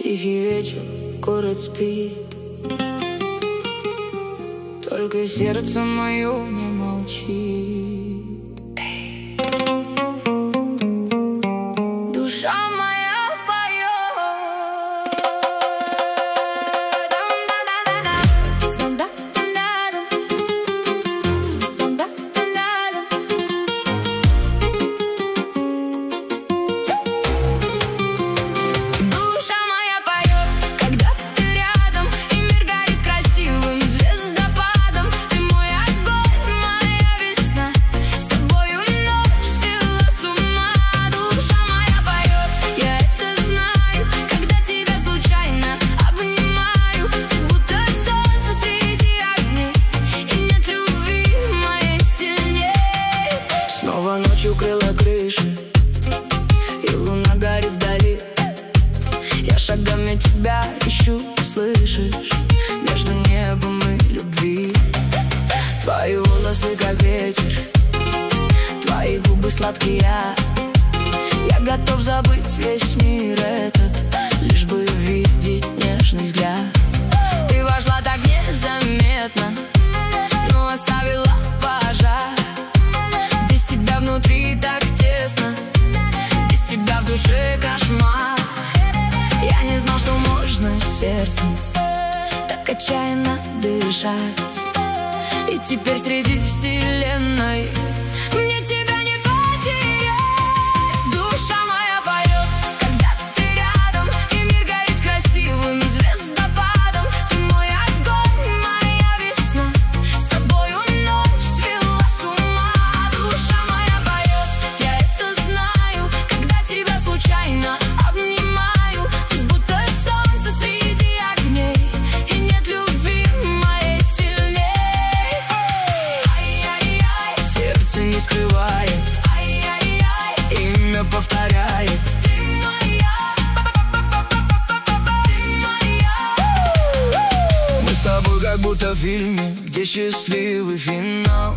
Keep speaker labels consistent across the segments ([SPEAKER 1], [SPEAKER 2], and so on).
[SPEAKER 1] Тихий вечер, город спит, только сердце мое не молчит. Душа моя поет. Душа моя поет, когда ты рядом, и мир горит красивым звездопадом. Ты мой огонь, моя весна, с тобою ночь свела с ума. Душа моя поет, я это знаю, когда тебя случайно обнимаю. Ты будто солнце среди огней, и нет любви моей сильней. Снова ночью крыла крыши, и луна горит вдали. Я шагами тебя ищу, слышишь, между небом и любви. Твои волосы как ветер, твои губы сладкие. Я готов забыть весь мир этот, лишь бы видеть нежный взгляд. Ты вошла так незаметно, но оставила пожар. Без тебя внутри так тесно, без тебя в душе кошмар. Я не знал, что можно сердцем так отчаянно дышать. И теперь среди вселенной мне тебя не потерять. Душа моя поет, когда ты рядом, и мир горит красивым звездопадом. Ты мой огонь, моя весна, с тобою ночь свела с ума. Душа моя поет, я это знаю, когда тебя случайно обнимаю. Ты будто солнце среди огней, и нет любви моей сильней. Ай-яй-яй, сердце не скрывает, ай-яй-яй, имя повторяет. Ты моя, ты моя. Мы с тобой как будто в фильме, где счастливый финал.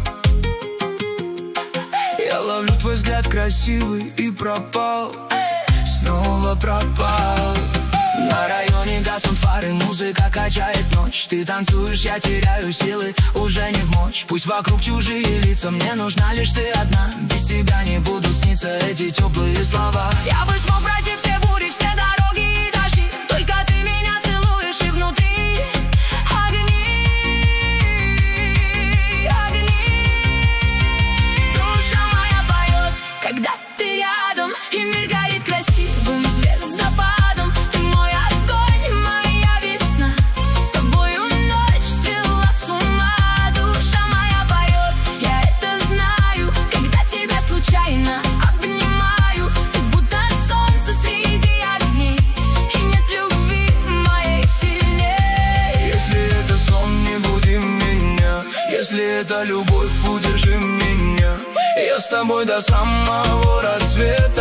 [SPEAKER 1] Я ловлю твой взгляд красивый и пропал, снова пропал. На районе гаснут фары, музыка качает ночь. Ты танцуешь, я теряю силы, уже не в мочь. Пусть вокруг чужие лица, мне нужна лишь ты одна. Без тебя не будут сниться эти теплые слова. Я бы смог пройти все бури, все дороги и дожди, только ты меня целуешь, и внутри огни, огни. Душа моя поет, когда ты рядом, и мир горит красивым звездопадом. Ты мой огонь, моя весна, с тобою ночь свела с ума. Душа моя поет, я это знаю, когда тебя случайно обнимаю. Ты будто солнце среди огней, и нет любви моей сильней.
[SPEAKER 2] Если это сон, не буди меня, если это любовь, удержи меня. Я с тобой до самого рассвета.